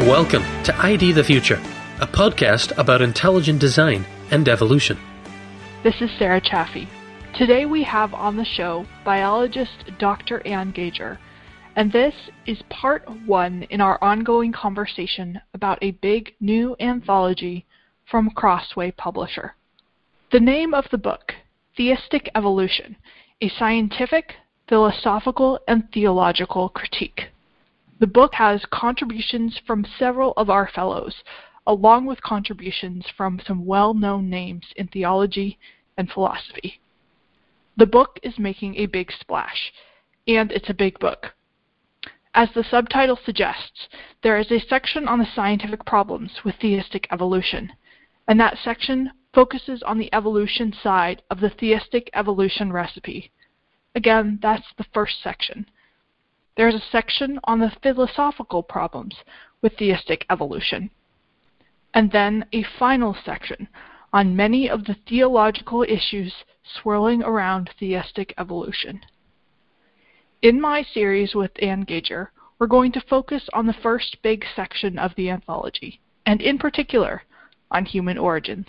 Welcome to ID the Future, a podcast about intelligent design and evolution. This is Sarah Chaffee. Today we have on the show biologist Dr. Anne Gager, and this is part one in our ongoing conversation about a big new anthology from Crossway Publisher. The name of the book, Theistic Evolution, a scientific, philosophical, and theological critique. The book has contributions from several of our fellows, along with contributions from some well-known names in theology and philosophy. The book is making a big splash, and it's a big book. As the subtitle suggests, there is a section on the scientific problems with theistic evolution, and that section focuses on the evolution side of the theistic evolution recipe. Again, that's the first section. There's a section on the philosophical problems with theistic evolution, and then a final section on many of the theological issues swirling around theistic evolution. In my series with Anne Gager, we're going to focus on the first big section of the anthology, and in particular, on human origins.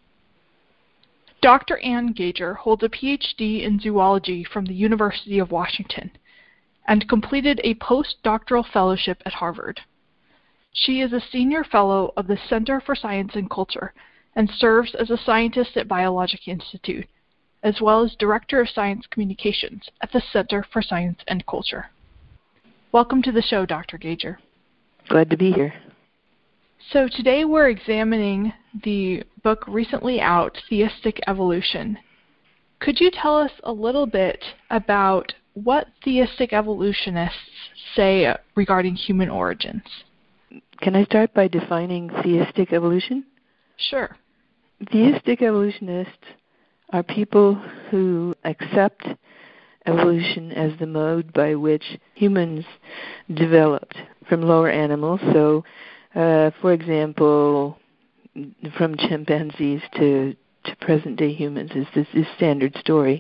Dr. Anne Gager holds a PhD in zoology from the University of Washington, and completed a postdoctoral fellowship at Harvard. She is a senior fellow of the Center for Science and Culture and serves as a scientist at Biologic Institute, as well as Director of Science Communications at the Center for Science and Culture. Welcome to the show, Dr. Gager. Glad to be here. So today we're examining the book recently out, Theistic Evolution. Could you tell us a little bit about what theistic evolutionists say regarding human origins? Can I start by defining theistic evolution? Sure. Theistic evolutionists are people who accept evolution as the mode by which humans developed from lower animals. So, for example, from chimpanzees to present-day humans is this standard story.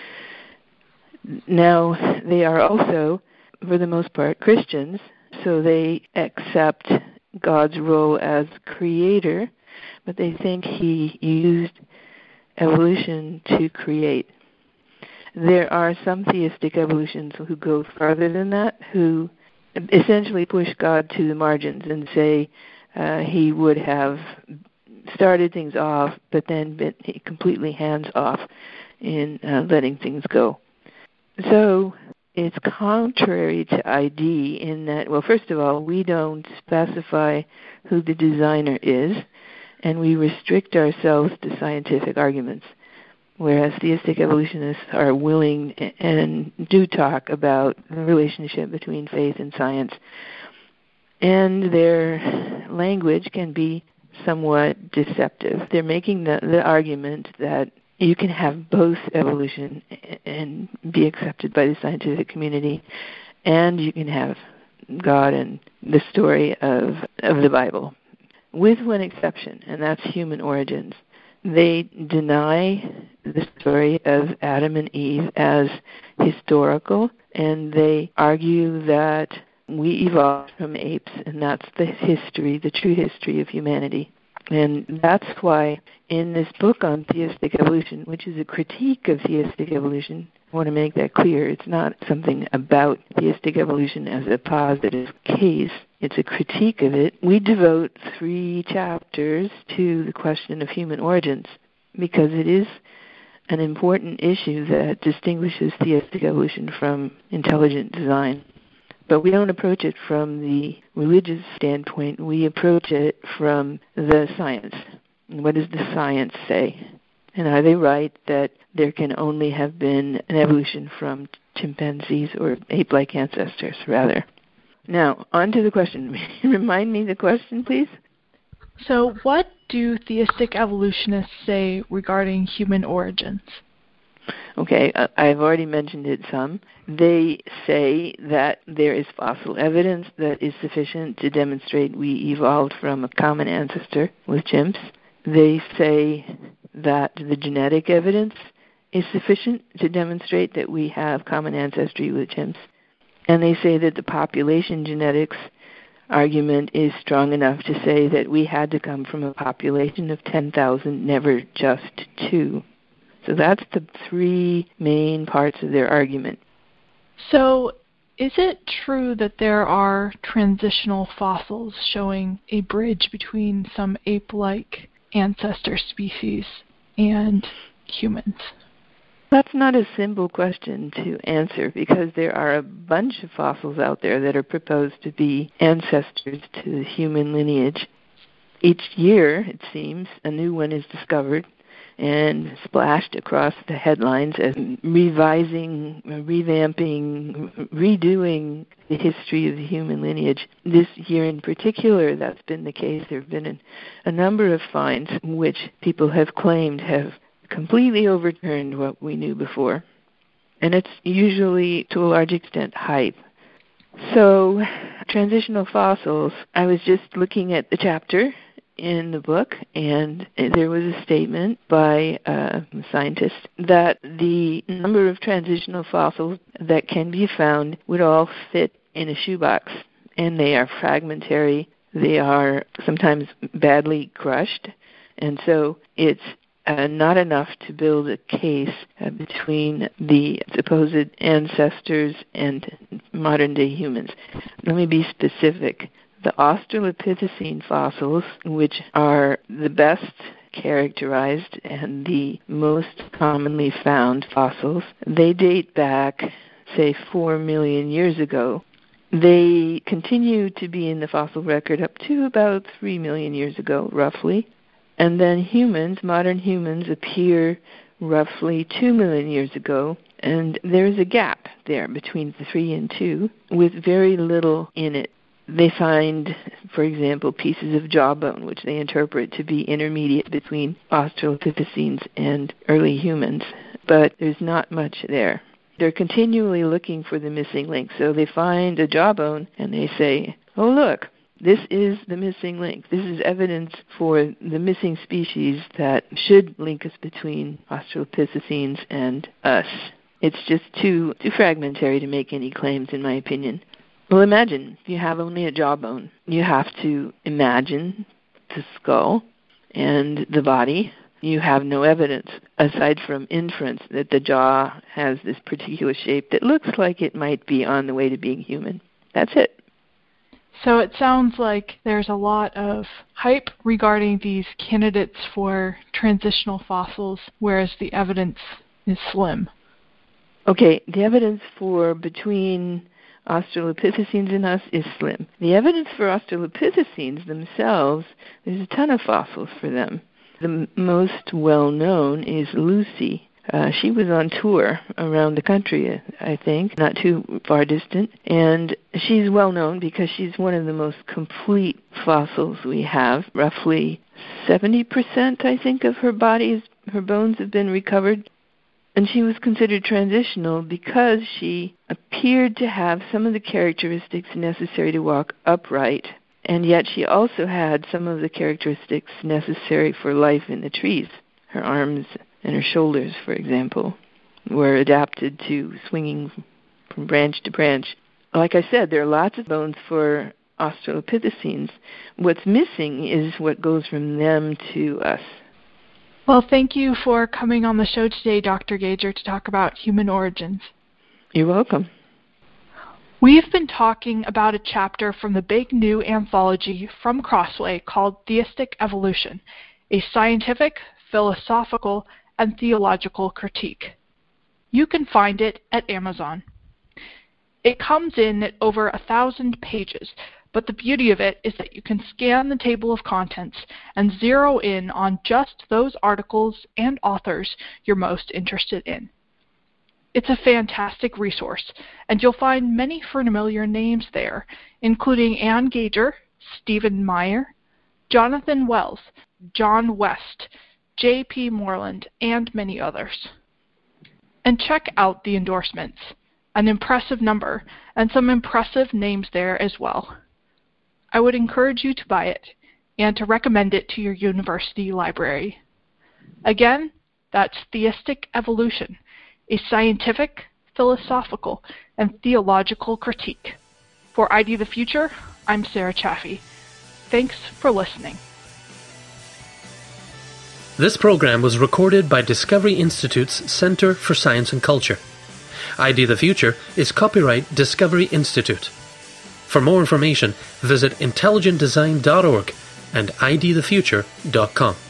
Now, they are also, for the most part, Christians, so they accept God's role as creator, but they think he used evolution to create. There are some theistic evolutionists who go farther than that, who essentially push God to the margins and say he would have started things off, but then been completely hands off in letting things go. So it's contrary to ID in that, well, first of all, we don't specify who the designer is, and we restrict ourselves to scientific arguments, whereas theistic evolutionists are willing and do talk about the relationship between faith and science. And their language can be somewhat deceptive. They're making the argument that you can have both evolution and be accepted by the scientific community, and you can have God and the story of the Bible, with one exception, and that's human origins. They deny the story of Adam and Eve as historical, and they argue that we evolved from apes, and that's the history, the true history of humanity. And that's why in this book on theistic evolution, which is a critique of theistic evolution, I want to make that clear. It's not something about theistic evolution as a positive case. It's a critique of it. We devote 3 chapters to the question of human origins because it is an important issue that distinguishes theistic evolution from intelligent design. But we don't approach it from the religious standpoint. We approach it from the science. What does the science say? And are they right that there can only have been an evolution from chimpanzees or ape-like ancestors, rather? Now, on to the question. Remind me the question, please. So what do theistic evolutionists say regarding human origins? Okay, I've already mentioned it some. They say that there is fossil evidence that is sufficient to demonstrate we evolved from a common ancestor with chimps. They say that the genetic evidence is sufficient to demonstrate that we have common ancestry with chimps. And they say that the population genetics argument is strong enough to say that we had to come from a population of 10,000, never just 2. So that's the 3 main parts of their argument. So, is it true that there are transitional fossils showing a bridge between some ape-like ancestor species and humans? That's not a simple question to answer because there are a bunch of fossils out there that are proposed to be ancestors to the human lineage. Each year, it seems, a new one is discovered and splashed across the headlines as revising, revamping, redoing the history of the human lineage. This year in particular, that's been the case. There have been a number of finds which people have claimed have completely overturned what we knew before. And it's usually, to a large extent, hype. So, transitional fossils, I was just looking at the chapter in the book, and there was a statement by a scientist that the number of transitional fossils that can be found would all fit in a shoebox, and they are fragmentary, they are sometimes badly crushed, and so it's not enough to build a case between the supposed ancestors and modern-day humans. Let me be specific. The Australopithecine fossils, which are the best characterized and the most commonly found fossils, they date back, say, 4 million years ago. They continue to be in the fossil record up to about 3 million years ago, roughly. And then humans, modern humans, appear roughly 2 million years ago, and there's a gap there between the 3 and 2 with very little in it. They find, for example, pieces of jawbone, which they interpret to be intermediate between Australopithecines and early humans, but there's not much there. They're continually looking for the missing link, so they find a jawbone and they say, oh look, this is the missing link. This is evidence for the missing species that should link us between Australopithecines and us. It's just too fragmentary to make any claims, in my opinion. Well, imagine if you have only a jawbone. You have to imagine the skull and the body. You have no evidence, aside from inference, that the jaw has this particular shape that looks like it might be on the way to being human. That's it. So it sounds like there's a lot of hype regarding these candidates for transitional fossils, whereas the evidence is slim. Okay, the evidence for between Australopithecines and us is slim. The evidence for Australopithecines themselves, there's a ton of fossils for them. The most well-known is Lucy. She was on tour around the country, I think, not too far distant, and she's well-known because she's one of the most complete fossils we have. Roughly 70%, I think, of her bones have been recovered. And she was considered transitional because she appeared to have some of the characteristics necessary to walk upright, and yet she also had some of the characteristics necessary for life in the trees. Her arms and her shoulders, for example, were adapted to swinging from branch to branch. Like I said, there are lots of bones for Australopithecines. What's missing is what goes from them to us. Well, thank you for coming on the show today, Dr. Gager, to talk about human origins. You're welcome. We've been talking about a chapter from the big new anthology from Crossway called Theistic Evolution, a scientific, philosophical, and theological critique. You can find it at Amazon. It comes in at over 1,000 pages, but the beauty of it is that you can scan the table of contents and zero in on just those articles and authors you're most interested in. It's a fantastic resource, and you'll find many familiar names there, including Ann Gager, Stephen Meyer, Jonathan Wells, John West, J.P. Moreland, and many others. And check out the endorsements, an impressive number, and some impressive names there as well. I would encourage you to buy it and to recommend it to your university library. Again, that's Theistic Evolution, a scientific, philosophical, and theological critique. For ID the Future, I'm Sarah Chaffee. Thanks for listening. This program was recorded by Discovery Institute's Center for Science and Culture. ID the Future is copyright Discovery Institute. For more information, visit intelligentdesign.org and idthefuture.com.